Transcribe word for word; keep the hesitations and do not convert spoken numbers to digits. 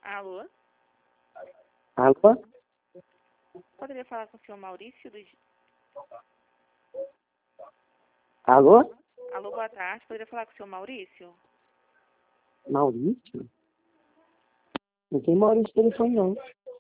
Alô? Alô? Poderia falar com o senhor Maurício? Do... Alô? Alô, boa tarde. Poderia falar com o senhor Maurício? Maurício? Não tem Maurício no telefone, não.